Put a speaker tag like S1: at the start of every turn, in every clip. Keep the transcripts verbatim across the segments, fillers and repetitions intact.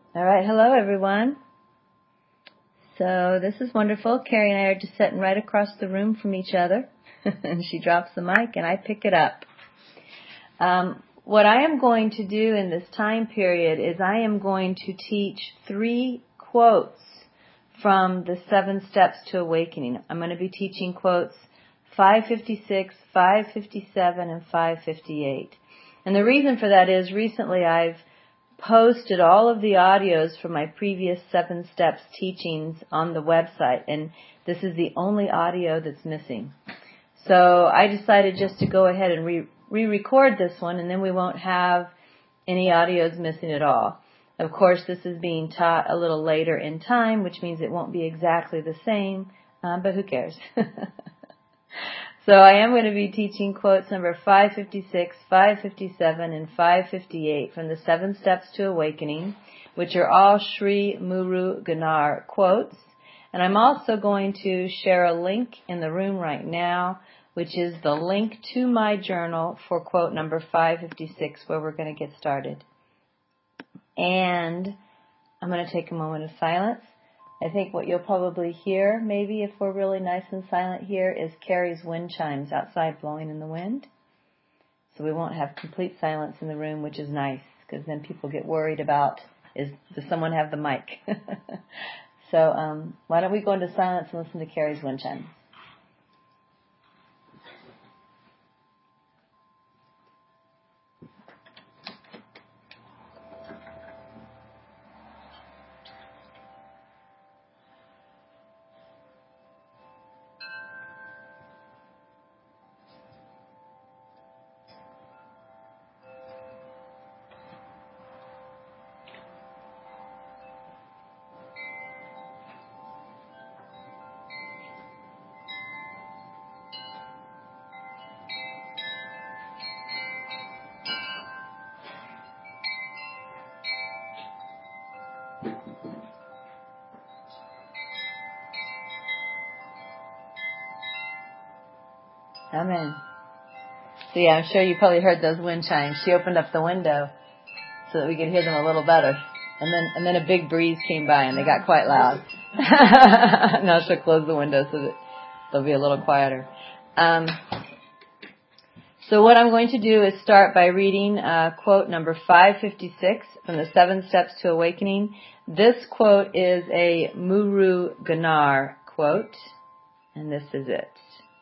S1: All right, hello everyone. So this is wonderful. Carrie and I are just sitting right across the room from each other. And she drops the mic and I pick it up. Um, what I am going to do in this time period is I am going to teach three quotes from the Seven Steps to Awakening. I'm going to be teaching quotes five fifty-six, five fifty-seven, and five fifty-eight. And the reason for that is recently I've posted all of the audios from my previous Seven Steps teachings on the website, and this is the only audio that's missing. So I decided just to go ahead and re- re-record this one, and then we won't have any audios missing at all. Of course, this is being taught a little later in time, which means it won't be exactly the same, um, but who cares? So I am going to be teaching quotes number five fifty-six, five fifty-seven, and five fifty-eight from the Seven Steps to Awakening, which are all Sri Muruganar quotes. And I'm also going to share a link in the room right now, which is the link to my journal for quote number five fifty-six, where we're going to get started. And I'm going to take a moment of silence. I think what you'll probably hear, maybe if we're really nice and silent here, is Carrie's wind chimes outside blowing in the wind. So we won't have complete silence in the room, which is nice, because then people get worried about, is does someone have the mic? So um, why don't we go into silence and listen to Carrie's wind chimes? Amen. So yeah, I'm sure you probably heard those wind chimes. She opened up the window so that we could hear them a little better. And then and then a big breeze came by and they got quite loud. Now she'll close the window so that they'll be a little quieter. Um, so what I'm going to do is start by reading uh, quote number five fifty-six from the Seven Steps to Awakening. This quote is a Muruganar quote, and this is it.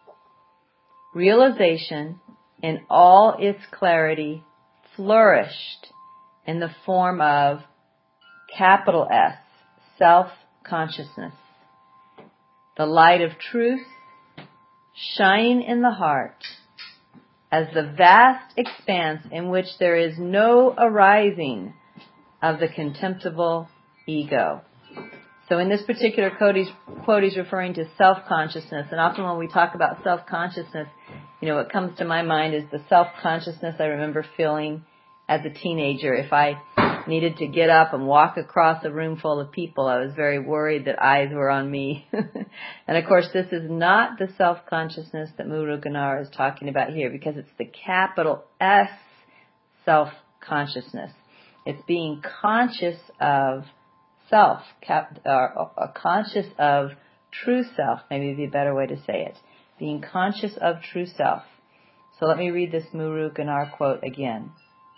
S1: Realization in all its clarity flourished in the form of capital S, self-consciousness. The light of truth shining in the heart as the vast expanse in which there is no arising of the contemptible ego. So in this particular quote he's, quote, he's referring to self-consciousness. And often when we talk about self-consciousness, you know, what comes to my mind is the self-consciousness I remember feeling as a teenager. If I needed to get up and walk across a room full of people, I was very worried that eyes were on me. And of course, this is not the self-consciousness that Muruganar is talking about here, because it's the capital S self-consciousness. It's being conscious of self, cap, uh, uh, conscious of true self, maybe would be a better way to say it. Being conscious of true self. So let me read this Muruganar quote again.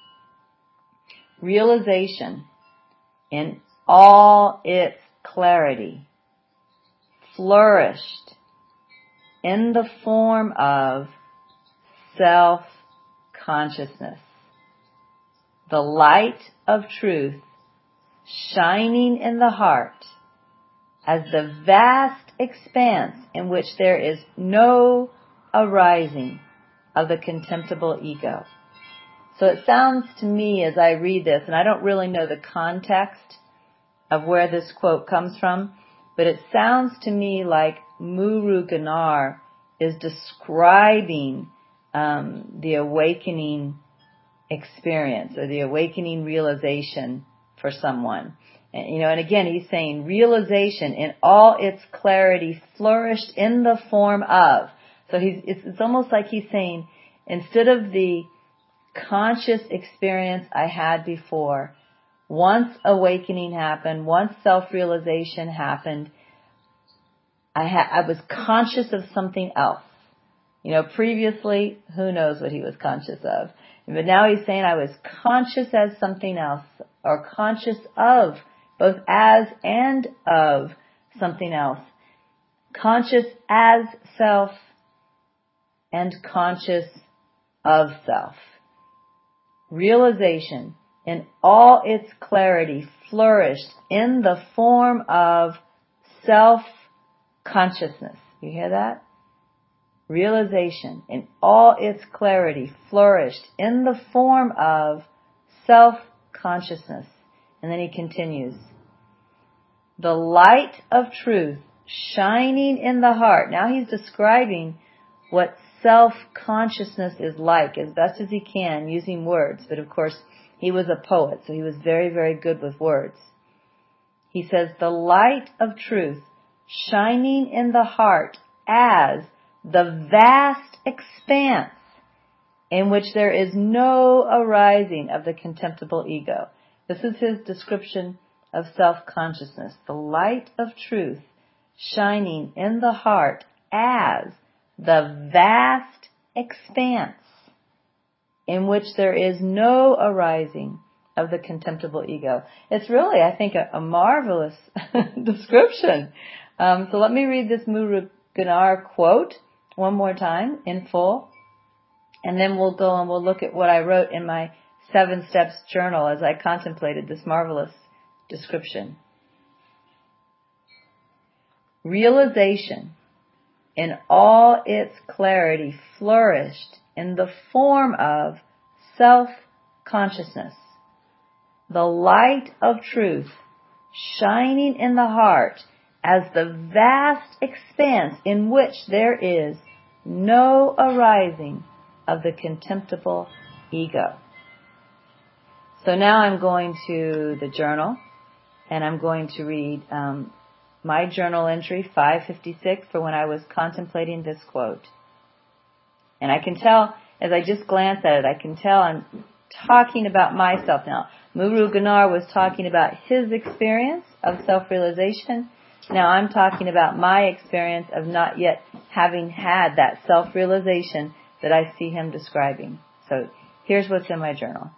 S1: Realization in all its clarity flourished in the form of self-consciousness. The light of truth shining in the heart as the vast expanse in which there is no arising of the contemptible ego. So it sounds to me as I read this, and I don't really know the context of where this quote comes from, but it sounds to me like Muruganar is describing um, the awakening experience or the awakening realization for someone. And, you know, and again, he's saying realization in all its clarity flourished in the form of. So he's, it's, it's almost like he's saying, instead of the conscious experience I had before, once awakening happened, once self-realization happened, I, ha- I was conscious of something else. You know, previously, who knows what he was conscious of. But now he's saying I was conscious as something else, or conscious of, both as and of something else. Conscious as self and conscious of self. Realization in all its clarity flourished in the form of self-consciousness. You hear that? Realization in all its clarity flourished in the form of self-consciousness. And then he continues. The light of truth shining in the heart. Now he's describing what self-consciousness is like as best as he can using words. But of course, he was a poet, so he was very, very good with words. He says, the light of truth shining in the heart as the vast expanse in which there is no arising of the contemptible ego. This is his description of self-consciousness. The light of truth shining in the heart as the vast expanse in which there is no arising of the contemptible ego. It's really, I think, a, a marvelous description. Um, so let me read this Muruganar quote one more time in full, and then we'll go and we'll look at what I wrote in my Seven Steps journal as I contemplated this marvelous description. Realization in all its clarity flourished in the form of self-consciousness. The light of truth shining in the heart as the vast expanse in which there is no arising of the contemptible ego. So now I'm going to the journal, and I'm going to read um, my journal entry five fifty-six for when I was contemplating this quote. And I can tell, as I just glance at it, I can tell I'm talking about myself now. Muruganar was talking about his experience of self-realization. Now I'm talking about my experience of not yet having had that self-realization that I see him describing. So here's what's in my journal.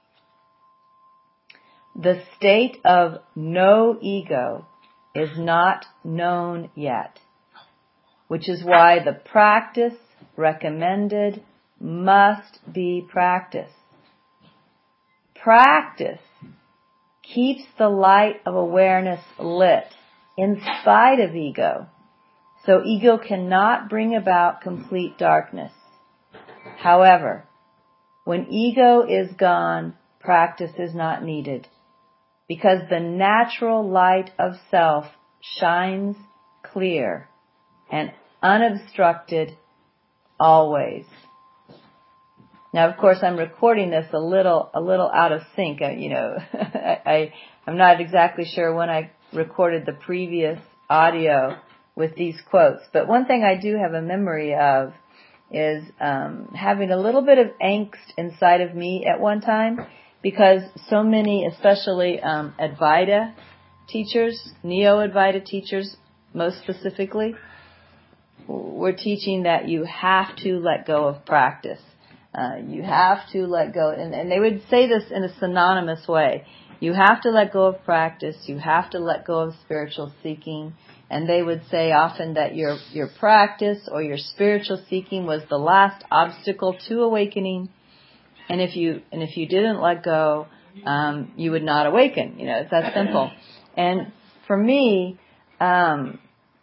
S1: The state of no ego is not known yet, which is why the practice recommended must be practiced. Practice keeps the light of awareness lit in spite of ego, so ego cannot bring about complete darkness. However, when ego is gone, practice is not needed, because the natural light of self shines clear and unobstructed always. Now, of course, I'm recording this a little, a little out of sync. I, you know, I, I, I'm not exactly sure when I recorded the previous audio with these quotes. But one thing I do have a memory of is um, having a little bit of angst inside of me at one time, because so many, especially um, Advaita teachers, Neo-Advaita teachers most specifically, were teaching that you have to let go of practice. Uh, you have to let go, and, and they would say this in a synonymous way. You have to let go of practice. You have to let go of spiritual seeking. And they would say often that your your practice or your spiritual seeking was the last obstacle to awakening. And if you and if you didn't let go, um, you would not awaken. You know, it's that simple. And for me, um,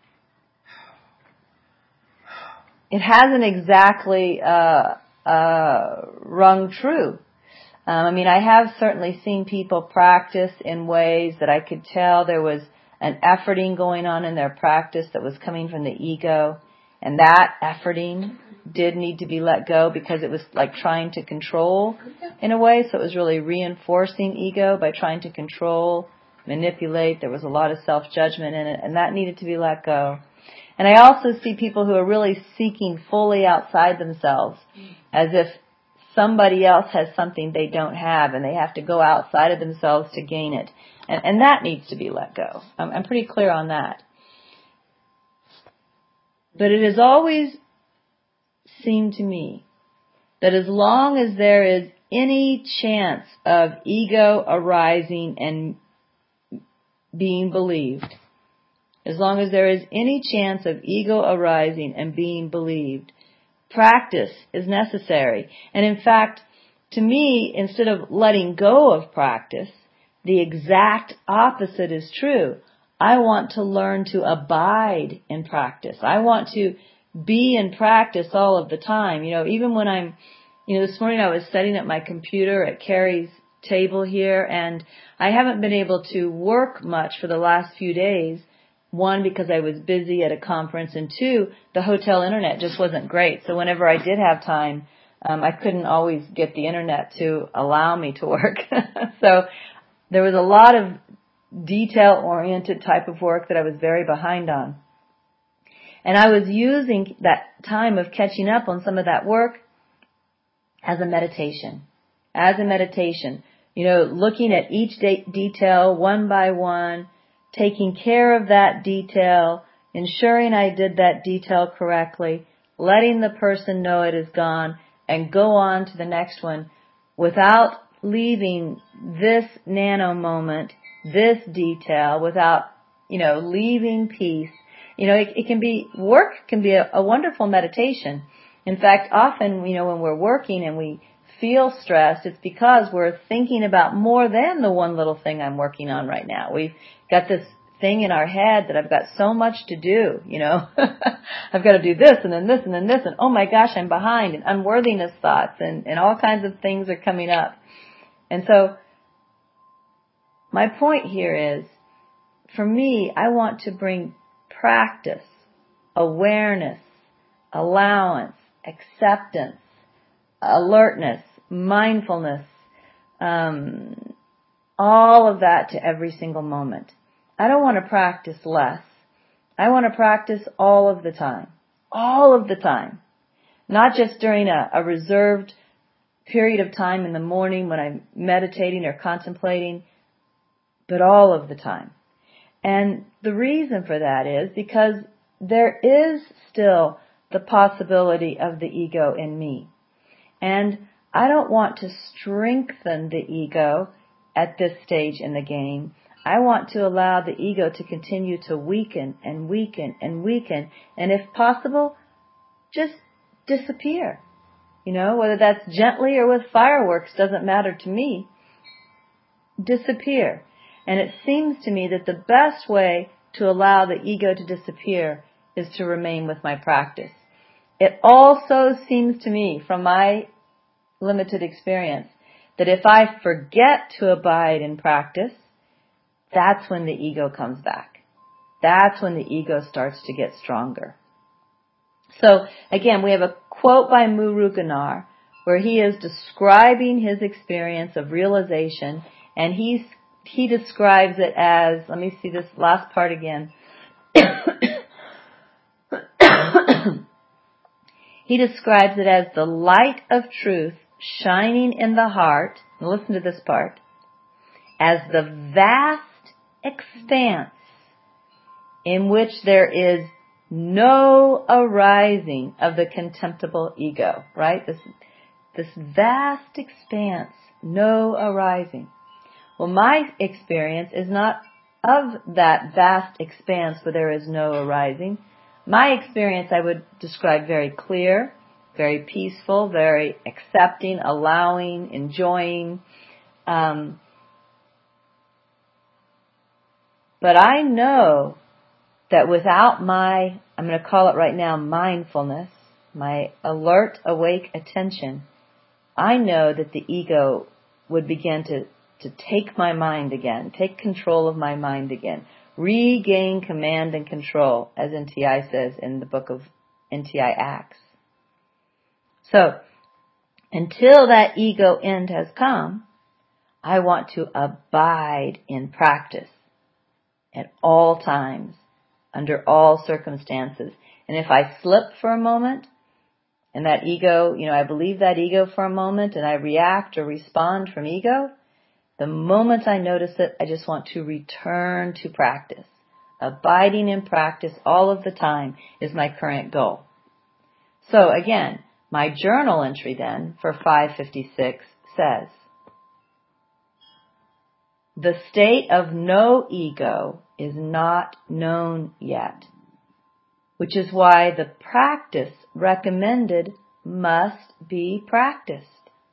S1: it hasn't exactly uh, uh, rung true. Um, I mean, I have certainly seen people practice in ways that I could tell there was an efforting going on in their practice that was coming from the ego, and that efforting did need to be let go because it was like trying to control in a way. So it was really reinforcing ego by trying to control, manipulate. There was a lot of self-judgment in it, and that needed to be let go. And I also see people who are really seeking fully outside themselves, as if somebody else has something they don't have and they have to go outside of themselves to gain it. And, and that needs to be let go. I'm, I'm pretty clear on that. But it has always seemed to me that as long as there is any chance of ego arising and being believed, as long as there is any chance of ego arising and being believed, practice is necessary. And in fact, to me, instead of letting go of practice, the exact opposite is true. I want to learn to abide in practice. I want to be in practice all of the time. You know, even when I'm, you know, this morning I was setting up my computer at Carrie's table here, and I haven't been able to work much for the last few days. One, because I was busy at a conference, and two, the hotel internet just wasn't great. So whenever I did have time, um, I couldn't always get the internet to allow me to work. So there was a lot of detail-oriented type of work that I was very behind on. And I was using that time of catching up on some of that work as a meditation. As a meditation. You know, looking at each de- detail one by one, taking care of that detail, ensuring I did that detail correctly, letting the person know it is gone, and go on to the next one without leaving this nano moment, this detail, without, you know, leaving peace. You know, it, it can be, work can be a, a wonderful meditation. In fact, often, you know, when we're working and we feel stressed, it's because we're thinking about more than the one little thing I'm working on right now. We've got this thing in our head that I've got so much to do, you know. I've got to do this and then this and then this, and oh my gosh, I'm behind, and unworthiness thoughts and, and all kinds of things are coming up. And so my point here is, for me, I want to bring practice, awareness, allowance, acceptance, alertness, mindfulness, um, all of that to every single moment. I don't want to practice less. I want to practice all of the time. All of the time. Not just during a, a reserved period of time in the morning when I'm meditating or contemplating, but all of the time. And the reason for that is because there is still the possibility of the ego in me. And I don't want to strengthen the ego at this stage in the game. I want to allow the ego to continue to weaken and weaken and weaken, and if possible, just disappear. You know, whether that's gently or with fireworks doesn't matter to me. Disappear. And it seems to me that the best way to allow the ego to disappear is to remain with my practice. It also seems to me, from my limited experience, that if I forget to abide in practice, that's when the ego comes back. That's when the ego starts to get stronger. So, again, we have a quote by Muruganar where he is describing his experience of realization, and he's, he describes it as, let me see this last part again. He describes it as the light of truth shining in the heart, and listen to this part, as the vast expanse in which there is no arising of the contemptible ego, right? This, this vast expanse, no arising. Well, my experience is not of that vast expanse where there is no arising. My experience I would describe very clear, very peaceful, very accepting, allowing, enjoying. Um, but I know that without my, I'm going to call it right now, mindfulness, my alert, awake attention, I know that the ego would begin to, to take my mind again, take control of my mind again, regain command and control, as N T I says in the book of N T I Acts. So, until that ego end has come, I want to abide in practice at all times, under all circumstances. And if I slip for a moment, and that ego, you know, I believe that ego for a moment and I react or respond from ego, the moment I notice it, I just want to return to practice. Abiding in practice all of the time is my current goal. So again, my journal entry then for five fifty-six says, the state of no ego is not known yet, which is why the practice recommended must be practiced.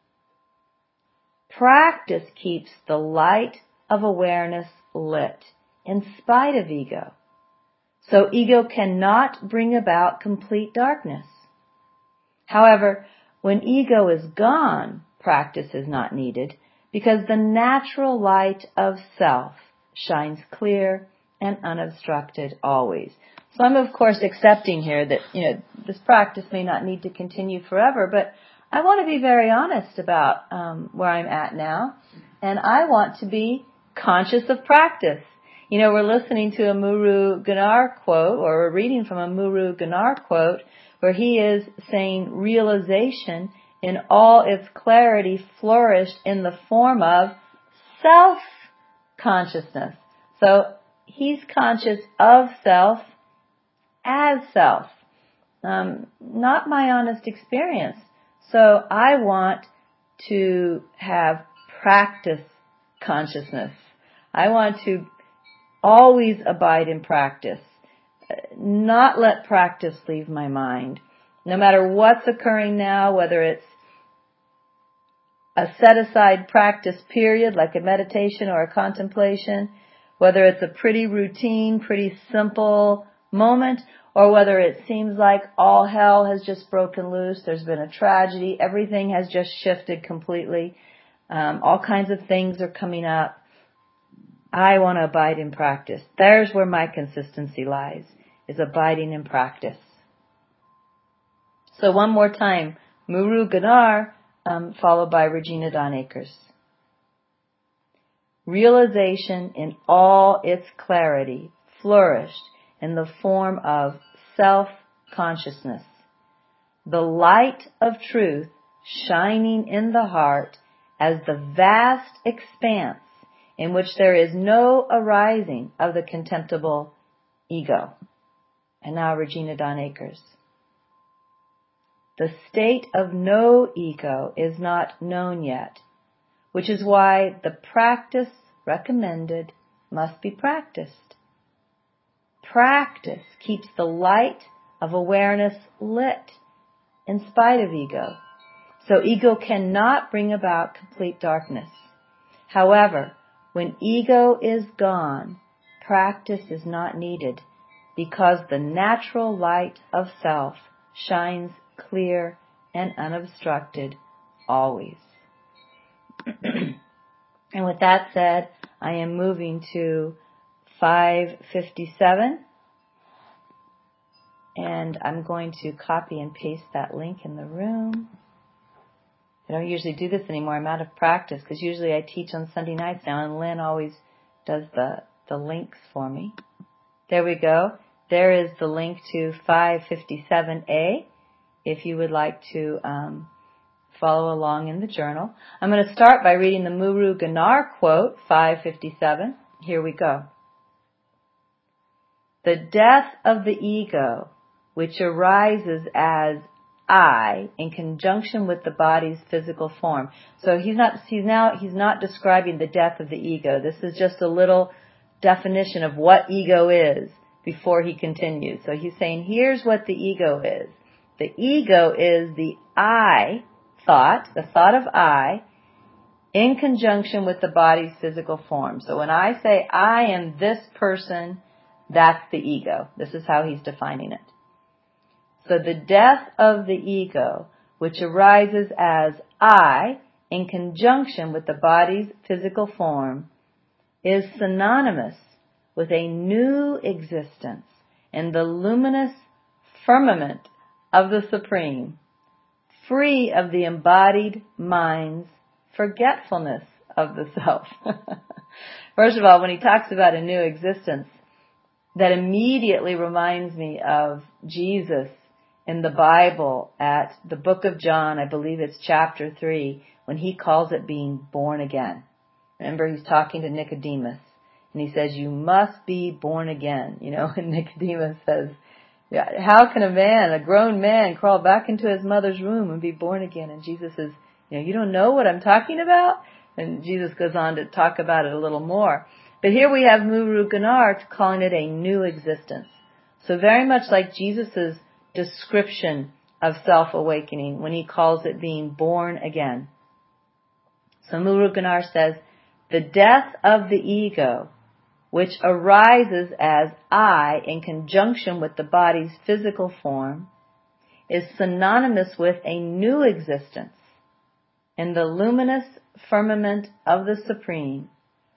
S1: Practice keeps the light of awareness lit in spite of ego. So ego cannot bring about complete darkness. However, when ego is gone, practice is not needed because the natural light of self shines clear and unobstructed always. So I'm of course accepting here that, you know, this practice may not need to continue forever, but I want to be very honest about um, where I'm at now, and I want to be conscious of practice. You know, we're listening to a Muru Ganar quote, or we're reading from a Muru Ganar quote, where he is saying realization in all its clarity flourished in the form of self-consciousness. So he's conscious of self as self, um, not my honest experience. So I want to have practice consciousness. I want to always abide in practice, not let practice leave my mind. No matter what's occurring now, whether it's a set-aside practice period like a meditation or a contemplation, whether it's a pretty routine, pretty simple moment, or whether it seems like all hell has just broken loose, there's been a tragedy, everything has just shifted completely, um, all kinds of things are coming up. I want to abide in practice. There's where my consistency lies, is abiding in practice. So one more time, Muru Ganar, um, followed by Regina Dawn Akers. Realization in all its clarity flourished in the form of self-consciousness. The light of truth shining in the heart as the vast expanse in which there is no arising of the contemptible ego. And now Regina Dawn Akers. The state of no ego is not known yet, which is why the practice recommended must be practiced. Practice keeps the light of awareness lit in spite of ego. So ego cannot bring about complete darkness. However, when ego is gone, practice is not needed because the natural light of self shines clear and unobstructed always. And with that said, I am moving to five fifty-seven, and I'm going to copy and paste that link in the room. I don't usually do this anymore. I'm out of practice because usually I teach on Sunday nights now, and Lynn always does the, the links for me. There we go. There is the link to five fifty-seven A if you would like to um, follow along in the journal. I'm going to start by reading the Muru Ganar quote, five fifty-seven. Here we go. The death of the ego, which arises as I in conjunction with the body's physical form. So he's not, he's now, he's not describing the death of the ego. This is just a little definition of what ego is before he continues. So he's saying, here's what the ego is. The ego is the I thought, the thought of I, in conjunction with the body's physical form. So when I say I am this person, that's the ego. This is how he's defining it. So the death of the ego, which arises as I in conjunction with the body's physical form, is synonymous with a new existence in the luminous firmament of the Supreme, free of the embodied mind's forgetfulness of the self. First of all, when he talks about a new existence, that immediately reminds me of Jesus in the Bible at the book of John, I believe it's chapter three, when he calls it being born again. Remember, he's talking to Nicodemus, and he says, you must be born again. You know, and Nicodemus says, yeah, how can a man, a grown man, crawl back into his mother's womb and be born again? And Jesus says, you know, you don't know what I'm talking about? And Jesus goes on to talk about it a little more. But here we have Muru Ganar calling it a new existence. So very much like Jesus' description of self-awakening when he calls it being born again. So Muru Ganar says, the death of the ego, which arises as I in conjunction with the body's physical form, is synonymous with a new existence in the luminous firmament of the Supreme,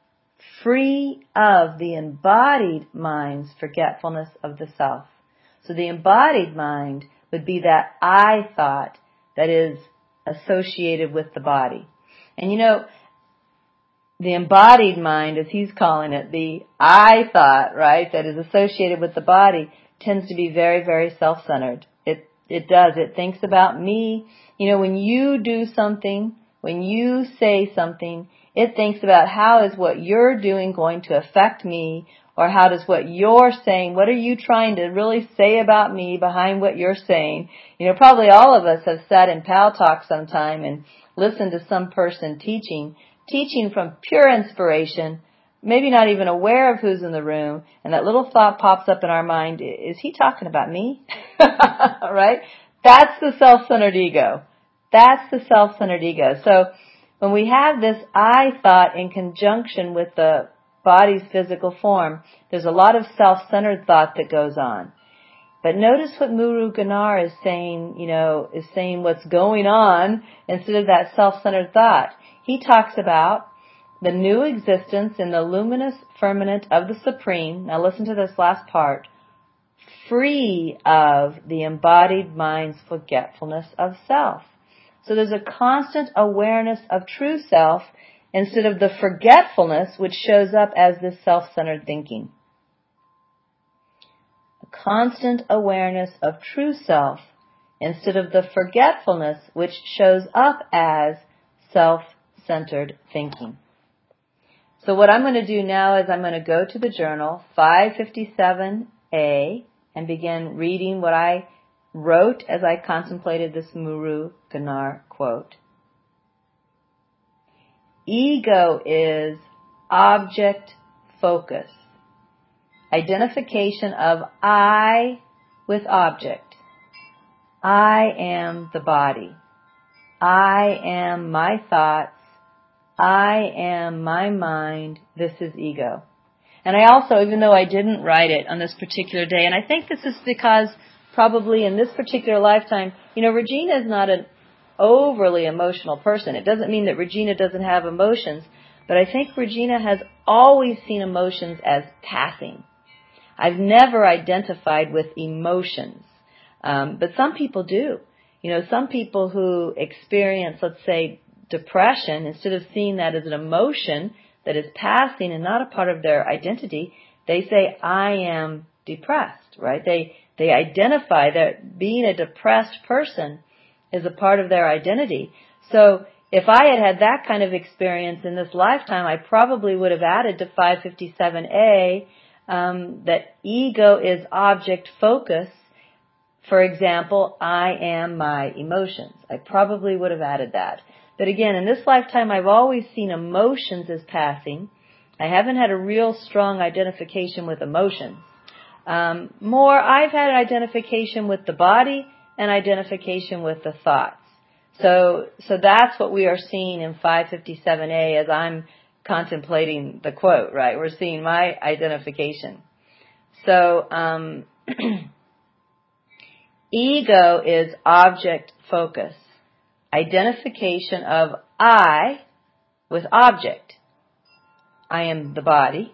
S1: free of the embodied mind's forgetfulness of the self. So the embodied mind would be that I thought that is associated with the body. And you know, the embodied mind, as he's calling it, the I thought, right, that is associated with the body, tends to be very, very self-centered. It it does. It thinks about me. You know, when you do something, when you say something, it thinks about how is what you're doing going to affect me, or how does what you're saying, what are you trying to really say about me behind what you're saying? You know, probably all of us have sat in Pal Talk sometime and listened to some person teaching, teaching from pure inspiration, maybe not even aware of who's in the room, and that little thought pops up in our mind, is he talking about me? Right? That's the self-centered ego. That's the self-centered ego. So when we have this I thought in conjunction with the body's physical form, there's a lot of self-centered thought that goes on. But notice what Muru Ganar is saying, you know, is saying what's going on instead of that self-centered thought. He talks about the new existence in the luminous firmament of the Supreme. Now listen to this last part. Free of the embodied mind's forgetfulness of self. So there's a constant awareness of true self instead of the forgetfulness which shows up as this self-centered thinking. A constant awareness of true self instead of the forgetfulness which shows up as self-centered thinking. So what I'm going to do now is I'm going to go to the journal five fifty-seven A and begin reading what I wrote as I contemplated this Muru Ganar quote. Ego is object focus, identification of I with object. I am the body. I am my thoughts. I am my mind. This is ego. And I also, even though I didn't write it on this particular day, and I think this is because probably in this particular lifetime, you know, Regina is not an overly emotional person. It doesn't mean that Regina doesn't have emotions, but I think Regina has always seen emotions as passing. I've never identified with emotions, um, but some people do. You know, some people who experience, let's say, depression, instead of seeing that as an emotion that is passing and not a part of their identity, they say, I am depressed, right? They they identify that being a depressed person is a part of their identity. So if I had had that kind of experience in this lifetime, I probably would have added to five fifty-seven A um, that ego is object focus. For example, I am my emotions. I probably would have added that. But again, in this lifetime, I've always seen emotions as passing. I haven't had a real strong identification with emotions. Um, more, I've had identification with the body and identification with the thoughts. So, so that's what we are seeing in five fifty-seven A as I'm contemplating the quote, right? We're seeing my identification. So, um, ego is object focus, identification of I with object. I am the body.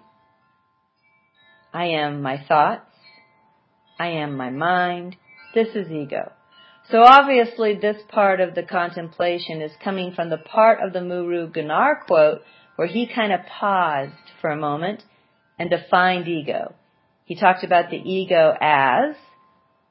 S1: I am my thoughts. I am my mind. This is ego. So obviously this part of the contemplation is coming from the part of the Muru Ganar quote where he kind of paused for a moment and defined ego. He talked about the ego as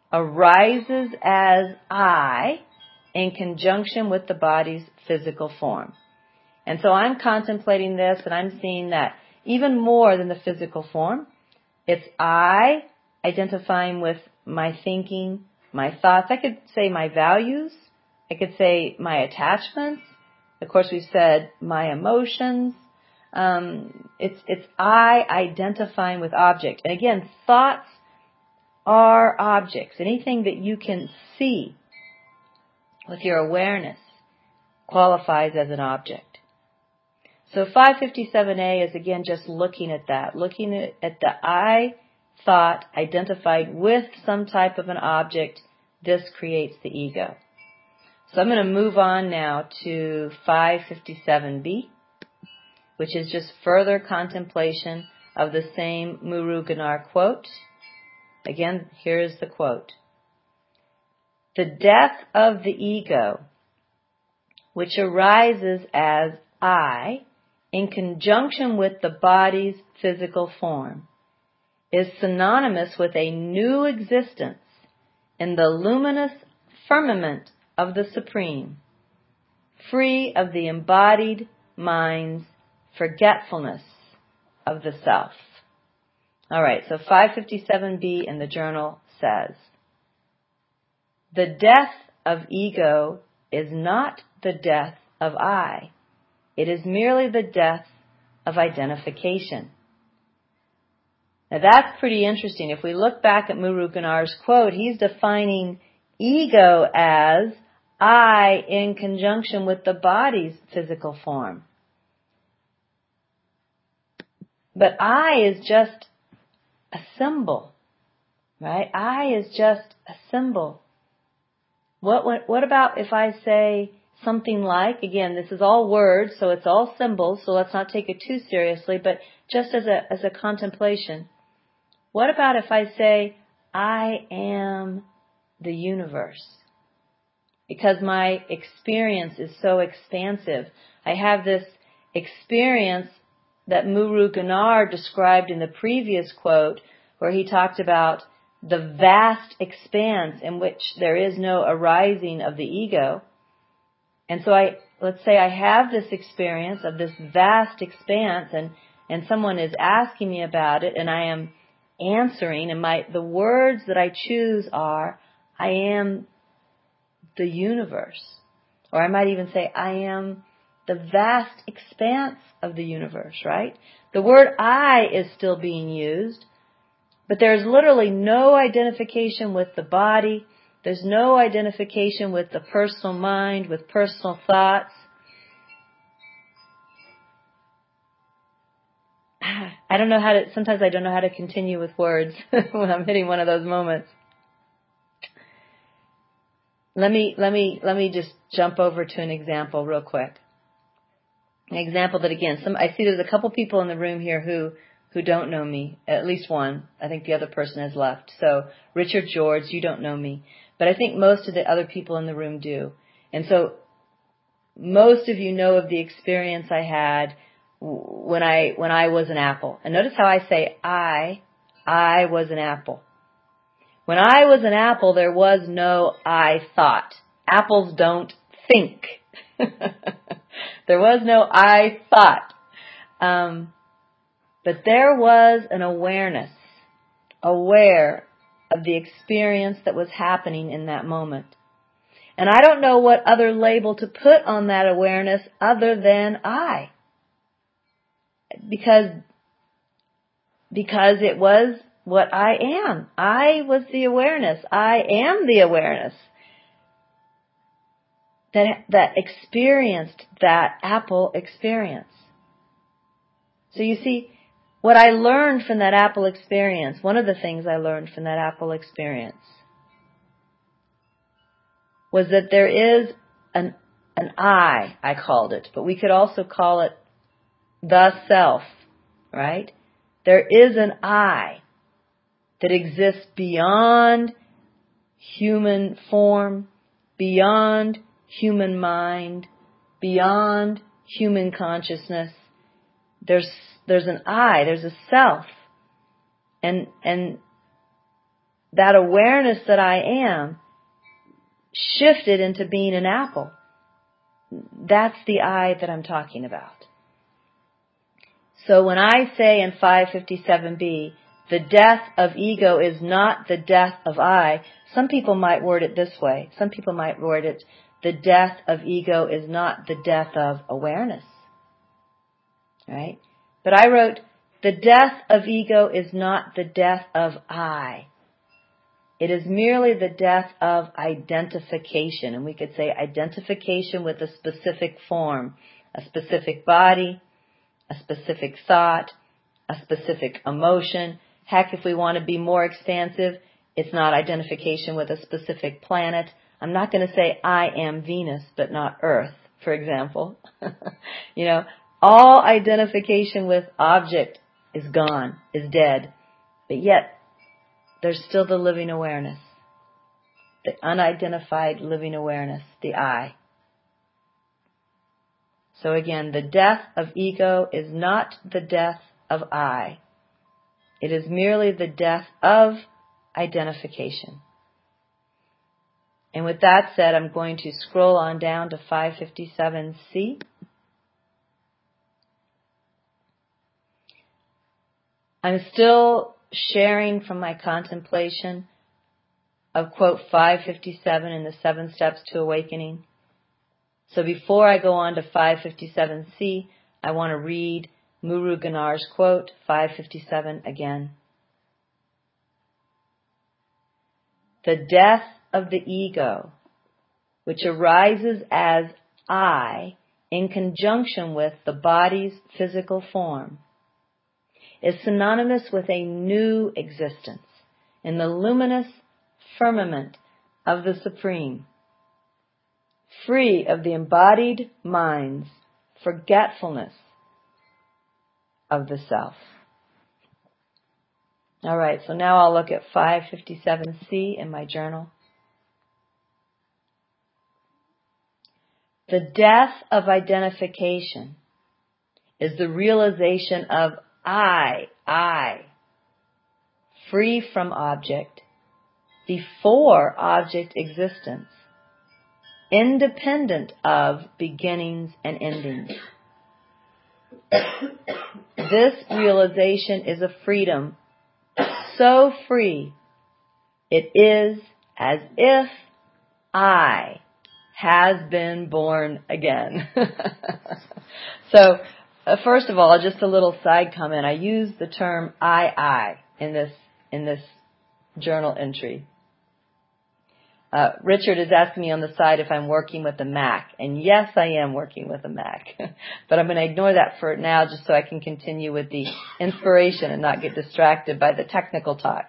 S1: arises as I in conjunction with the body's physical form. And so I'm contemplating this, and I'm seeing that even more than the physical form, it's I identifying with my thinking, my thoughts. I could say my values. I could say my attachments. Of course, we've said my emotions. Um, it's it's I identifying with object. And again, thoughts are objects. Anything that you can see with your awareness qualifies as an object. So five fifty-seven A is again just looking at that, looking at, at the I thought identified with some type of an object. This creates the ego. So I'm going to move on now to five fifty-seven B, which is just further contemplation of the same Muruganar quote. Again, here is the quote. The death of the ego, which arises as I in conjunction with the body's physical form, is synonymous with a new existence in the luminous firmament of the Supreme, free of the embodied mind's forgetfulness of the self. All right, so five fifty-seven B in the journal says, the death of ego is not the death of I. It is merely the death of identification. Now that's pretty interesting. If we look back at Muruganar's quote, he's defining ego as I in conjunction with the body's physical form. But I is just a symbol, right? I is just a symbol. What, what, what about if I say something like, again, this is all words, so it's all symbols, so let's not take it too seriously, but just as a, as a contemplation. What about if I say, I am the universe? Because my experience is so expansive. I have this experience that Muruganar described in the previous quote, where he talked about the vast expanse in which there is no arising of the ego. And so I, let's say I have this experience of this vast expanse, and, and someone is asking me about it, and I am answering, and my, the words that I choose are, I am the universe. Or I might even say, I am the vast expanse of the universe, right? The word I is still being used, but there's literally no identification with the body. There's no identification with the personal mind, with personal thoughts. I don't know how to, sometimes I don't know how to continue with words when I'm hitting one of those moments. Let me, let me, let me just jump over to an example real quick. An example that, again, some, I see there's a couple people in the room here who, who don't know me. At least one. I think the other person has left. So, Richard George, you don't know me. But I think most of the other people in the room do. And so, most of you know of the experience I had when I, when I was an apple. And notice how I say I, I was an apple. When I was an apple, there was no I thought. Apples don't think. There was no I thought. Um, but there was an awareness, aware of the experience that was happening in that moment. And I don't know what other label to put on that awareness other than I. Because, because it was what I am. I was the awareness. I am the awareness that, that experienced that apple experience. So you see, what I learned from that apple experience, one of the things I learned from that apple experience was that there is an, an I, I called it, but we could also call it the self, right? There is an I that exists beyond human form, beyond human mind, beyond human consciousness. There's there's an I, there's a self. And and that awareness that I am shifted into being an apple. That's the I that I'm talking about. So when I say in five fifty-seven B, the death of ego is not the death of I, some people might word it this way. Some people might word it, the death of ego is not the death of awareness. Right? But I wrote, the death of ego is not the death of I. It is merely the death of identification. And we could say identification with a specific form, a specific body, a specific thought, a specific emotion. Heck, if we want to be more expansive, it's not identification with a specific planet. I'm not going to say I am Venus, but not Earth, for example. You know, all identification with object is gone, is dead. But yet, there's still the living awareness, the unidentified living awareness, the I. So again, the death of ego is not the death of I. It is merely the death of identification. And with that said, I'm going to scroll on down to five fifty-seven C. I'm still sharing from my contemplation of quote five fifty-seven in the Seven Steps to Awakening. So before I go on to five fifty-seven C, I want to read Muruganar's quote, five fifty-seven again. The death of the ego, which arises as I in conjunction with the body's physical form, is synonymous with a new existence in the luminous firmament of the Supreme, free of the embodied mind's forgetfulness of the self. All right, so now I'll look at five fifty-seven C in my journal. The death of identification is the realization of I, I, free from object, before object existence, independent of beginnings and endings. This realization is a freedom so free, it is as if I has been born again. So, uh, first of all, just a little side comment. I use the term I, I in this in this journal entry. Uh, Richard is asking me on the side if I'm working with a Mac. And yes, I am working with a Mac. But I'm going to ignore that for now just so I can continue with the inspiration and not get distracted by the technical talk.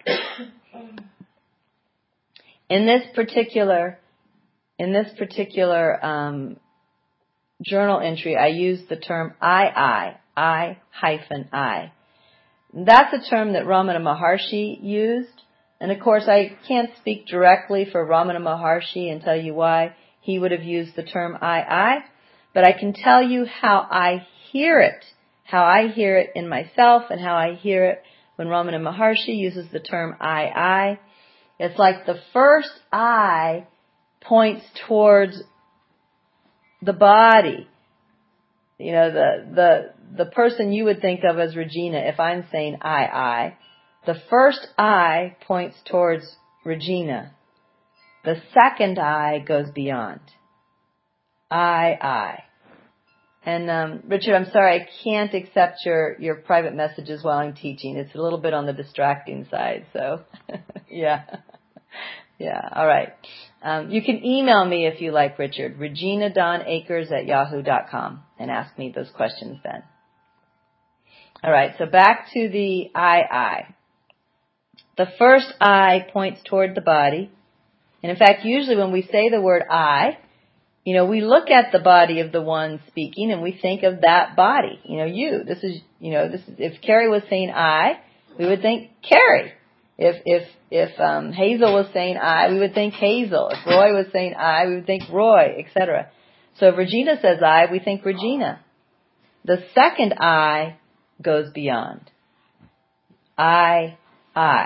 S1: In this particular, in this particular um, journal entry, I use the term I, I, I hyphen I. That's a term that Ramana Maharshi used. And of course, I can't speak directly for Ramana Maharshi and tell you why he would have used the term I, I, but I can tell you how I hear it, how I hear it in myself and how I hear it when Ramana Maharshi uses the term I, I. It's like the first I points towards the body. You know, the, the, the person you would think of as Regina, if I'm saying I, I. The first I points towards Regina. The second I goes beyond. I, I. And um, Richard, I'm sorry, I can't accept your, your private messages while I'm teaching. It's a little bit on the distracting side, so yeah. Yeah, all right. Um, you can email me if you like, Richard, regina dawn akers at yahoo dot com, and ask me those questions then. All right, so back to the I, I. The first I points toward the body. And in fact, usually when we say the word I, you know, we look at the body of the one speaking and we think of that body. You know, you. This is, you know, this is, if Carrie was saying I, we would think Carrie. If, if, if, um, Hazel was saying I, we would think Hazel. If Roy was saying I, we would think Roy, et cetera. So if Regina says I, we think Regina. The second I goes beyond. I, I.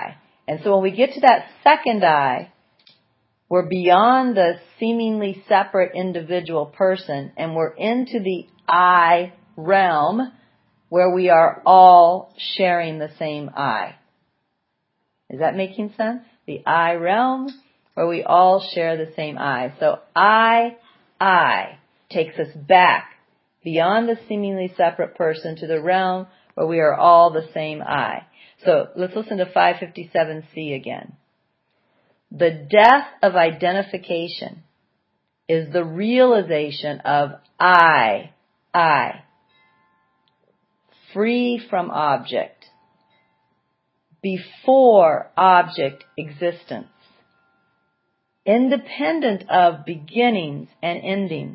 S1: And so when we get to that second I, we're beyond the seemingly separate individual person, and we're into the I realm, where we are all sharing the same I. Is that making sense? The I realm, where we all share the same I. So I, I takes us back beyond the seemingly separate person to the realm where we are all the same I. So let's listen to five fifty-seven C again. The death of identification is the realization of I, I, free from object, before object existence, independent of beginnings and endings.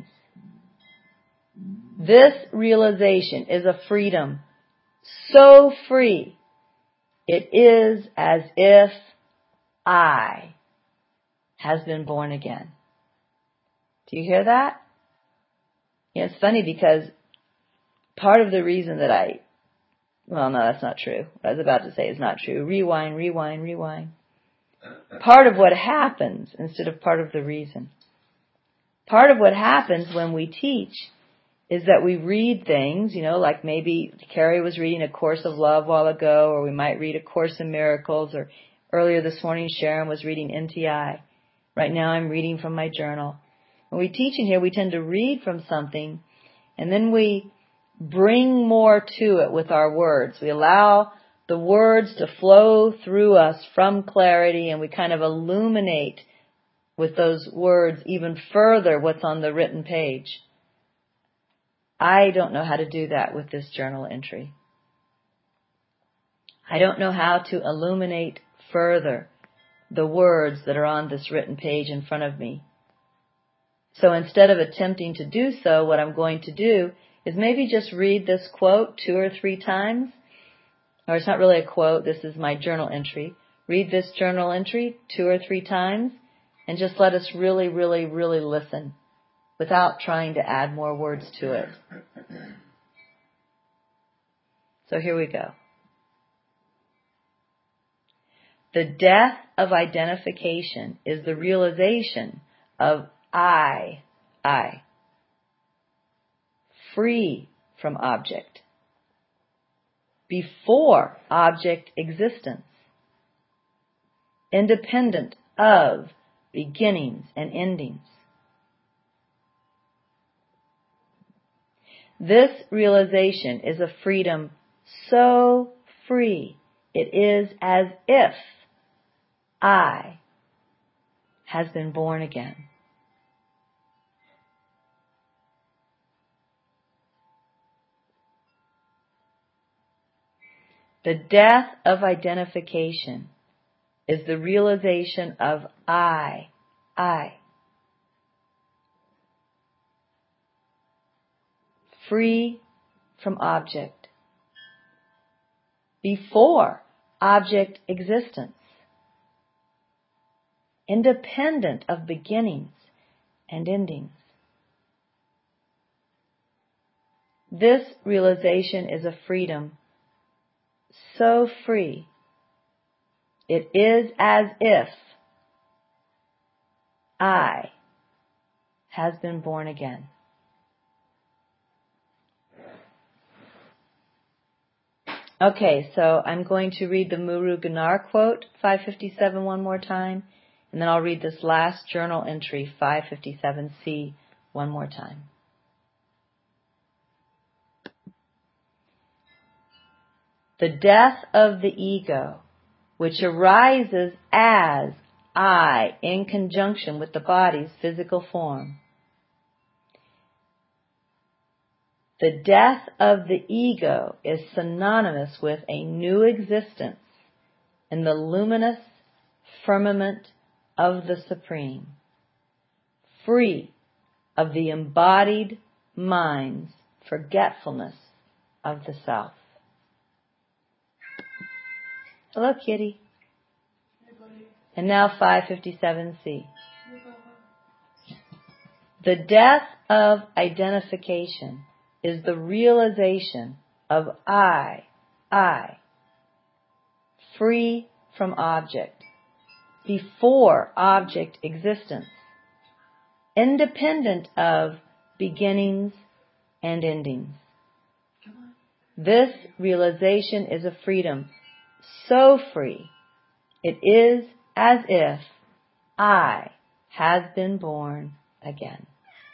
S1: This realization is a freedom so free, it is as if I has been born again. Do you hear that? Yeah, it's funny because part of the reason that I, well, no, that's not true. What I was about to say is not true. Rewind, rewind, rewind. Part of what happens instead of part of the reason. Part of what happens when we teach is that we read things, you know, like maybe Carrie was reading A Course of Love a while ago, or we might read A Course in Miracles, or earlier this morning Sharon was reading N T I. Right now I'm reading from my journal. When we teach in here, we tend to read from something, and then we bring more to it with our words. We allow the words to flow through us from clarity, and we kind of illuminate with those words even further what's on the written page. I don't know how to do that with this journal entry. I don't know how to illuminate further the words that are on this written page in front of me. So instead of attempting to do so, what I'm going to do is maybe just read this quote two or three times. Or it's not really a quote, this is my journal entry. Read this journal entry two or three times and just let us really, really, really listen without trying to add more words to it. So here we go. The death of identification is the realization of I, I, free from object, before object existence, independent of beginnings and endings. This realization is a freedom so free, it is as if I has been born again. The death of identification is the realization of I, I, free from object, before object existence, independent of beginnings and endings. This realization is a freedom so free, it is as if I has been born again. Okay, so I'm going to read the Muru Ganar quote, five fifty-seven, one more time, and then I'll read this last journal entry, five fifty-seven C, one more time. The death of the ego, which arises as I in conjunction with the body's physical form. The death of the ego is synonymous with a new existence in the luminous firmament of the Supreme, free of the embodied mind's forgetfulness of the self. Hello, kitty. And now five fifty-seven C. The death of identification is the realization of I, I, free from object, before object existence, independent of beginnings and endings. This realization is a freedom so free, it is as if I has been born again.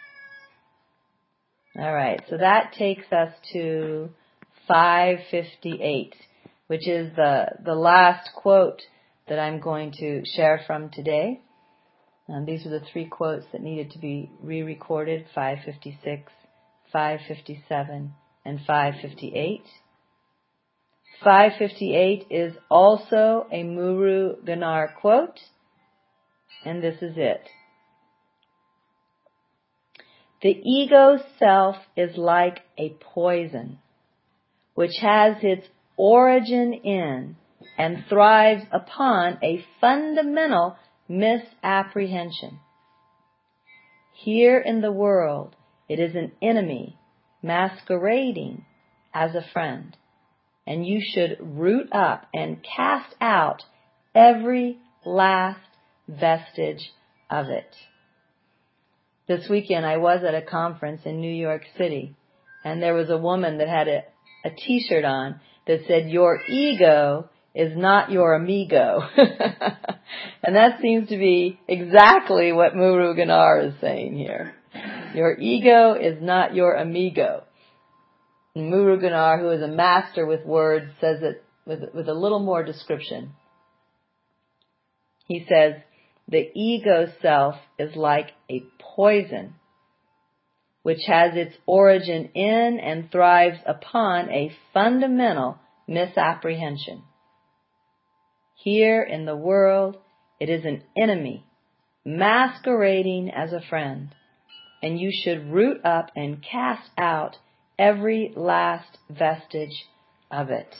S1: All right, so that takes us to five fifty-eight, which is the, the last quote that I'm going to share from today. Um, these are the three quotes that needed to be re-recorded, five fifty-six, five fifty-seven, and five fifty-eight. five fifty-eight is also a Muru Ganar quote, and this is it. The ego self is like a poison, which has its origin in and thrives upon a fundamental misapprehension. Here in the world, it is an enemy masquerading as a friend, and you should root up and cast out every last vestige of it. This weekend I was at a conference in New York City, and there was a woman that had a, a t-shirt on that said, "Your ego is not your amigo." And that seems to be exactly what Muru Ganar is saying here. Your ego is not your amigo. And Muru Ganar, who is a master with words, says it with, with a little more description. He says, the ego self is like a poison, which has its origin in and thrives upon a fundamental misapprehension. Here in the world, it is an enemy masquerading as a friend, and you should root up and cast out every last vestige of it.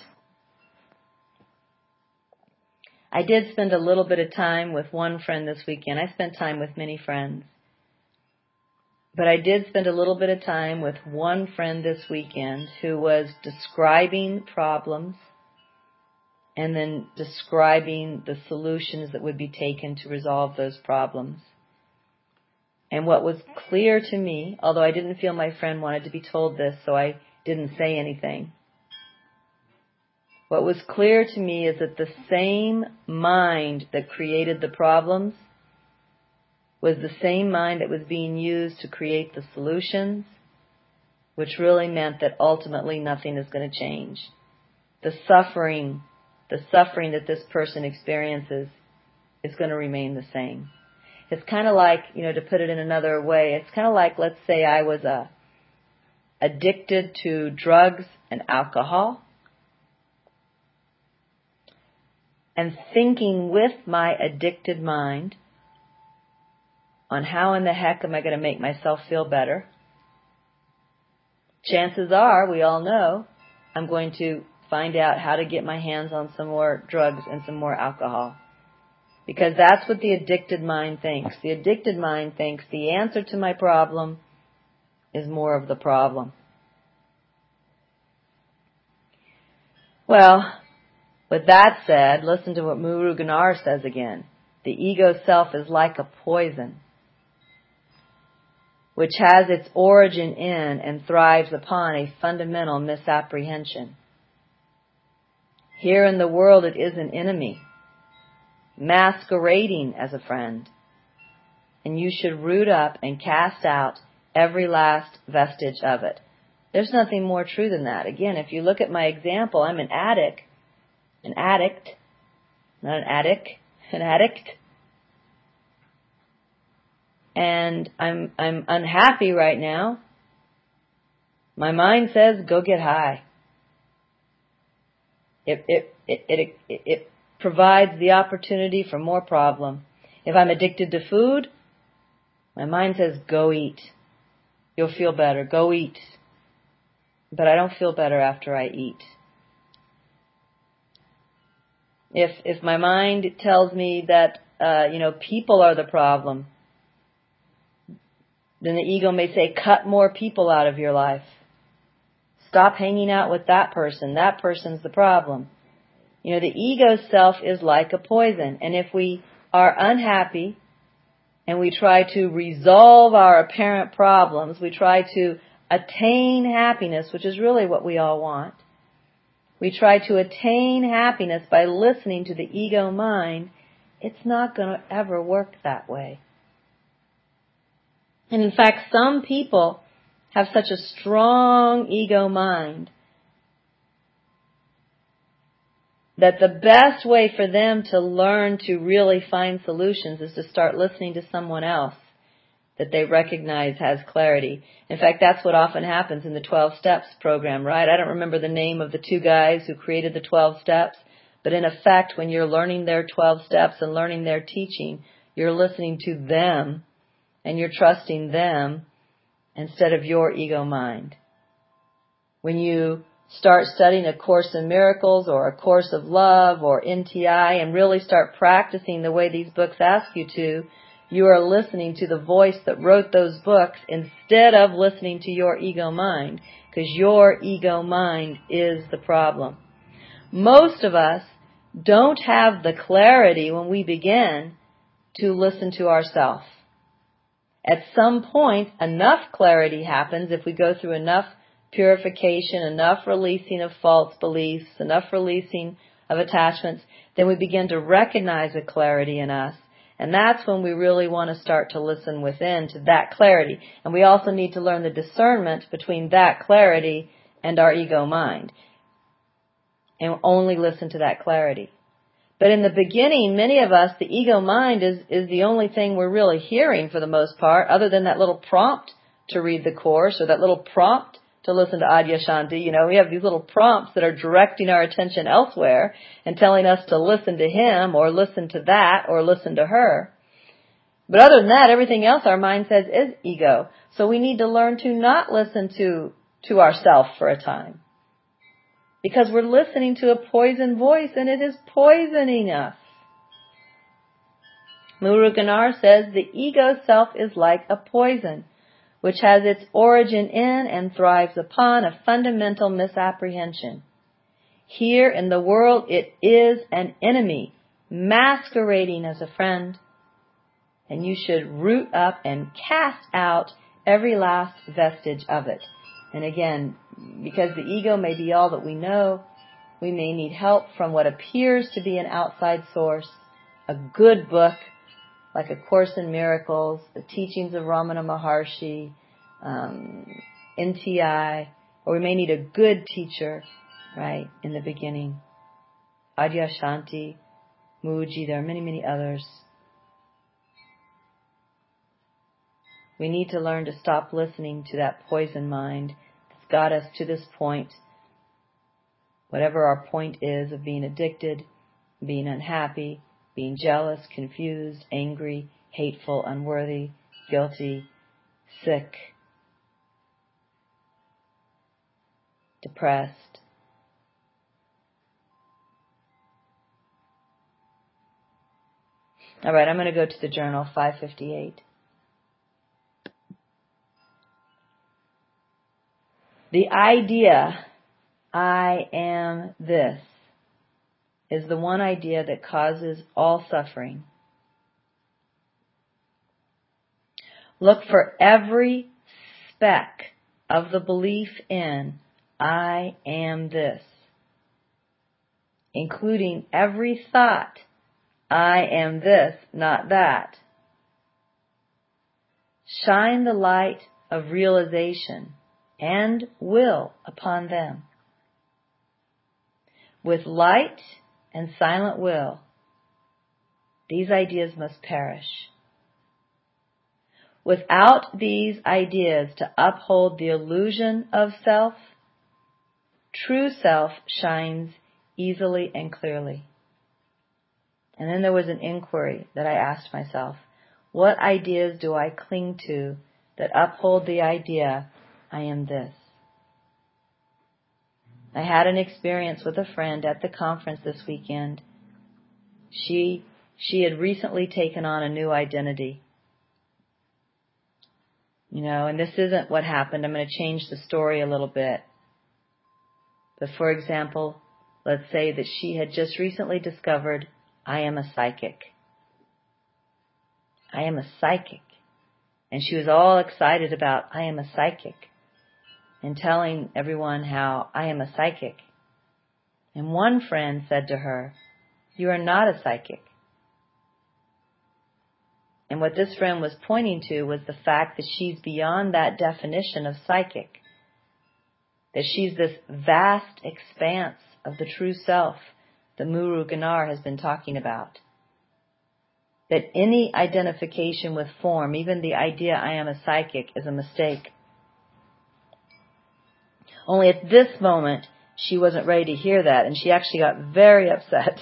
S1: I did spend a little bit of time with one friend this weekend. I spent time with many friends. But I did spend a little bit of time with one friend this weekend who was describing problems and then describing the solutions that would be taken to resolve those problems. And what was clear to me, although I didn't feel my friend wanted to be told this, so I didn't say anything. What was clear to me is that the same mind that created the problems was the same mind that was being used to create the solutions, which really meant that ultimately nothing is going to change. The suffering, the suffering that this person experiences is going to remain the same. It's kind of like, you know, to put it in another way, it's kind of like, let's say I was a, addicted to drugs and alcohol, and thinking with my addicted mind on how in the heck am I going to make myself feel better. Chances are, we all know, I'm going to find out how to get my hands on some more drugs and some more alcohol. Because that's what the addicted mind thinks. The addicted mind thinks the answer to my problem is more of the problem. Well, with that said, listen to what Muru Ganar says again. The ego self is like a poison, which has its origin in and thrives upon a fundamental misapprehension. Here in the world it is an enemy, masquerading as a friend, and you should root up and cast out every last vestige of it. There's nothing more true than that. Again, if you look at my example, I'm an addict, an addict, not an addict, an addict, and I'm I'm unhappy right now. My mind says, go get high. It it it it, it, it provides the opportunity for more problem. If I'm addicted to food, my mind says, go eat. You'll feel better. Go eat. But I don't feel better after I eat. If if my mind tells me that uh, you know people are the problem, then the ego may say, cut more people out of your life. Stop hanging out with that person. That person's the problem. You know, the ego self is like a poison. And if we are unhappy and we try to resolve our apparent problems, we try to attain happiness, which is really what we all want. We try to attain happiness by listening to the ego mind. It's not going to ever work that way. And in fact, some people have such a strong ego mind that the best way for them to learn to really find solutions is to start listening to someone else that they recognize has clarity. In fact, that's what often happens in the twelve Steps program, right? I don't remember the name of the two guys who created the twelve Steps, but in effect, when you're learning their twelve Steps and learning their teaching, you're listening to them and you're trusting them instead of your ego mind. When you start studying A Course in Miracles or A Course of Love or N T I and really start practicing the way these books ask you to, you are listening to the voice that wrote those books instead of listening to your ego mind, because your ego mind is the problem. Most of us don't have the clarity when we begin to listen to ourselves. At some point, enough clarity happens if we go through enough purification, enough releasing of false beliefs, enough releasing of attachments, then we begin to recognize a clarity in us. And that's when we really want to start to listen within to that clarity. And we also need to learn the discernment between that clarity and our ego mind. And only listen to that clarity. But in the beginning, many of us, the ego mind is, is the only thing we're really hearing for the most part, other than that little prompt to read the Course or that little prompt to listen to Adyashanti. You know, we have these little prompts that are directing our attention elsewhere and telling us to listen to him or listen to that or listen to her. But other than that, everything else our mind says is ego. So we need to learn to not listen to, to ourselves for a time. Because we're listening to a poison voice and it is poisoning us. Muruganar says the ego self is like a poison, which has its origin in and thrives upon a fundamental misapprehension. Here in the world it is an enemy, masquerading as a friend, and you should root up and cast out every last vestige of it. And again, because the ego may be all that we know, we may need help from what appears to be an outside source, a good book, like A Course in Miracles, the teachings of Ramana Maharshi, um, N T I, or we may need a good teacher, right, in the beginning. Adyashanti, Mooji, there are many, many others. We need to learn to stop listening to that poison mind that's got us to this point, whatever our point is of being addicted, being unhappy, being jealous, confused, angry, hateful, unworthy, guilty, sick, depressed. All right, I'm going to go to the journal, five fifty-eight. The idea, I am this, is the one idea that causes all suffering. Look for every speck of the belief in I am this, including every thought, I am this, not that. Shine the light of realization and will upon them. With light and silent will, these ideas must perish. Without these ideas to uphold the illusion of self, true self shines easily and clearly. And then there was an inquiry that I asked myself. What ideas do I cling to that uphold the idea, I am this? I had an experience with a friend at the conference this weekend. She, she had recently taken on a new identity. You know, and this isn't what happened. I'm going to change the story a little bit. But for example, let's say that she had just recently discovered, I am a psychic. I am a psychic. And she was all excited about, I am a psychic, and telling everyone how I am a psychic. And one friend said to her, you are not a psychic. And what this friend was pointing to was the fact that she's beyond that definition of psychic. That she's this vast expanse of the true self that Muruganar has been talking about. That any identification with form, even the idea I am a psychic, is a mistake. Only at this moment, she wasn't ready to hear that, and she actually got very upset.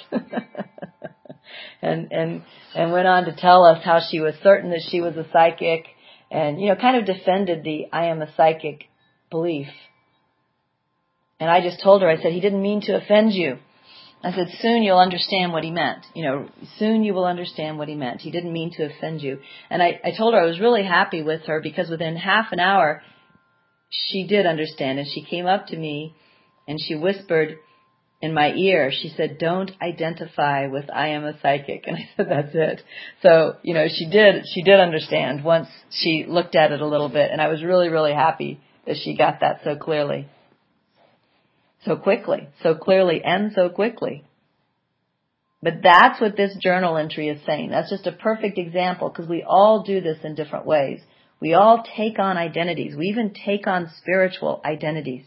S1: and and and went on to tell us how she was certain that she was a psychic, and, you know, kind of defended the I am a psychic belief. And I just told her, I said, he didn't mean to offend you. I said, soon you'll understand what he meant. You know, soon you will understand what he meant. He didn't mean to offend you. And I, I told her I was really happy with her, because within half an hour, she did understand. And she came up to me and she whispered in my ear, she said, don't identify with I am a psychic. And I said, that's it. So, you know, she did, she did understand once she looked at it a little bit. And I was really, really happy that she got that so clearly. So quickly, so clearly, and so quickly. But that's what this journal entry is saying. That's just a perfect example, because we all do this in different ways. We all take on identities. We even take on spiritual identities.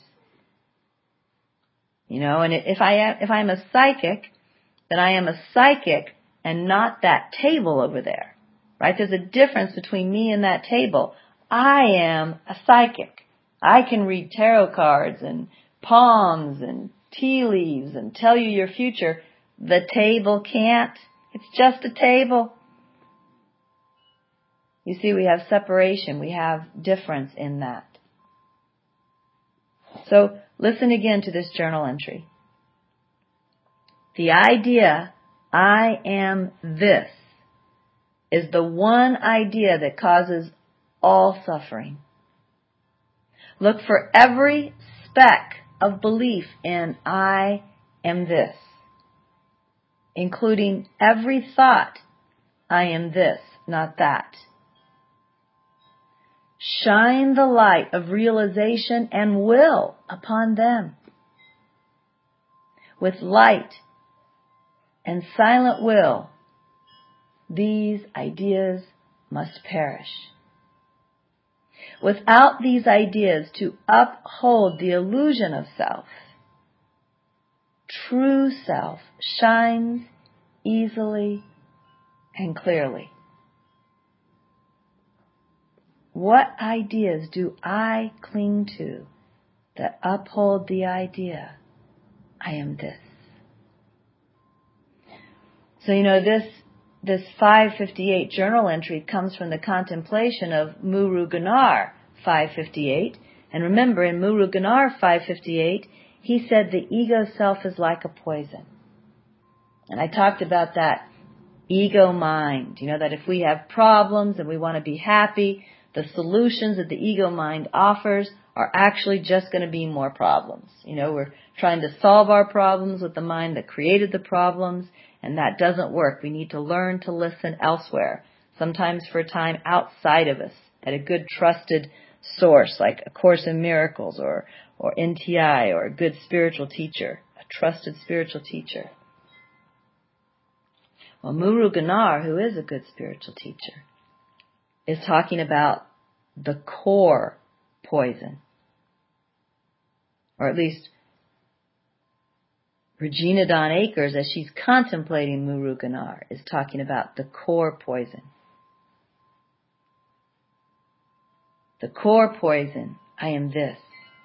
S1: You know, and if I am, if I'm a psychic, then I am a psychic and not that table over there. Right? There's a difference between me and that table. I am a psychic. I can read tarot cards and palms and tea leaves and tell you your future. The table can't. It's just a table. You see, we have separation. We have difference in that. So listen again to this journal entry. The idea, I am this, is the one idea that causes all suffering. Look for every speck of belief in I am this, including every thought, I am this, not that. Shine the light of realization and will upon them. With light and silent will, these ideas must perish. Without these ideas to uphold the illusion of self, true self shines easily and clearly. What ideas do I cling to that uphold the idea, I am this? So, you know, this this five fifty-eight journal entry comes from the contemplation of Muruganar five fifty-eight. And remember, in Muruganar five fifty-eight, he said the ego self is like a poison. And I talked about that ego mind, you know, that if we have problems and we want to be happy, the solutions that the ego mind offers are actually just going to be more problems. You know, we're trying to solve our problems with the mind that created the problems, and that doesn't work. We need to learn to listen elsewhere, sometimes for a time outside of us, at a good trusted source like A Course in Miracles or, or N T I or a good spiritual teacher, a trusted spiritual teacher. Well, Muruganar, who is a good spiritual teacher, is talking about the core poison. Or at least Regina Dawn Akers, as she's contemplating Muruganar, is talking about the core poison. The core poison, I am this.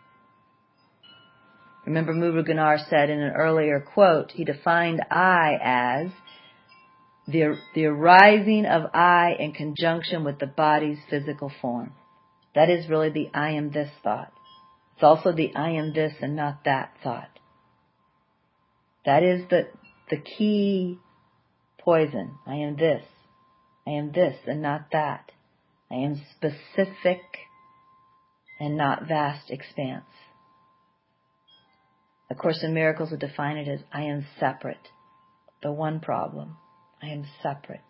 S1: Remember, Muruganar said in an earlier quote, he defined I as the, the arising of I in conjunction with the body's physical form. That is really the I am this thought. It's also the I am this and not that thought. That is the, the key poison. I am this. I am this and not that. I am specific and not vast expanse. A Course in Miracles would define it as, I am separate. The one problem. I am separate.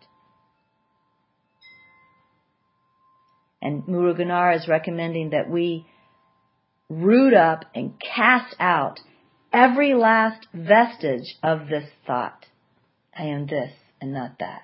S1: And Muruganar is recommending that we root up and cast out every last vestige of this thought. I am this and not that.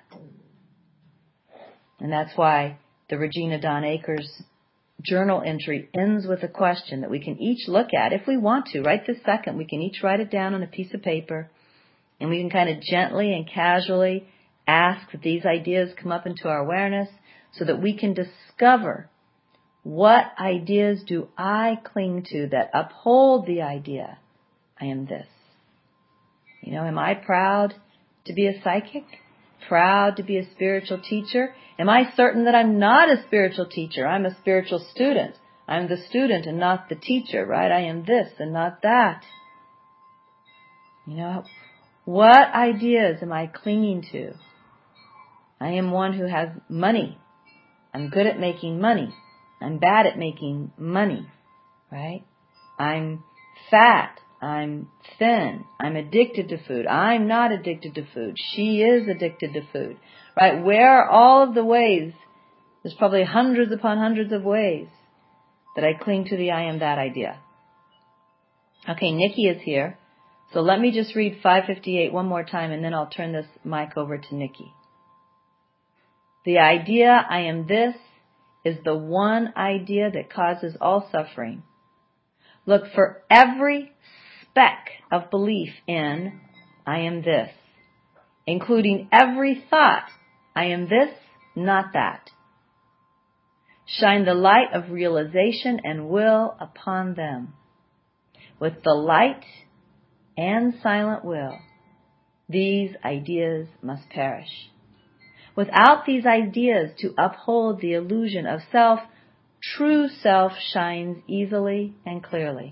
S1: And that's why the Regina Dawn Akers journal entry ends with a question that we can each look at if we want to. Right this second, we can each write it down on a piece of paper, and we can kind of gently and casually ask that these ideas come up into our awareness so that we can discover, what ideas do I cling to that uphold the idea, I am this? You know, am I proud to be a psychic? Proud to be a spiritual teacher? Am I certain that I'm not a spiritual teacher? I'm a spiritual student. I'm the student and not the teacher, right? I am this and not that. You know, what ideas am I clinging to? I am one who has money. I'm good at making money. I'm bad at making money, right? I'm fat. I'm thin. I'm addicted to food. I'm not addicted to food. She is addicted to food, right? Where are all of the ways? There's probably hundreds upon hundreds of ways that I cling to the I am that idea. Okay, Nikki is here. So let me just read five fifty-eight one more time, and then I'll turn this mic over to Nikki. The idea I am this is the one idea that causes all suffering. Look for every speck of belief in I am this, including every thought, I am this, not that. Shine the light of realization and will upon them. With the light and silent will, these ideas must perish. Without these ideas to uphold the illusion of self, true self shines easily and clearly.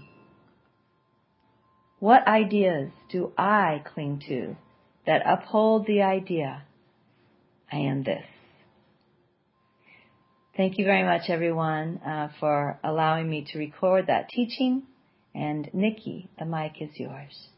S1: What ideas do I cling to that uphold the idea, I am this? Thank you very much, everyone, uh, for allowing me to record that teaching. And Nikki, the mic is yours.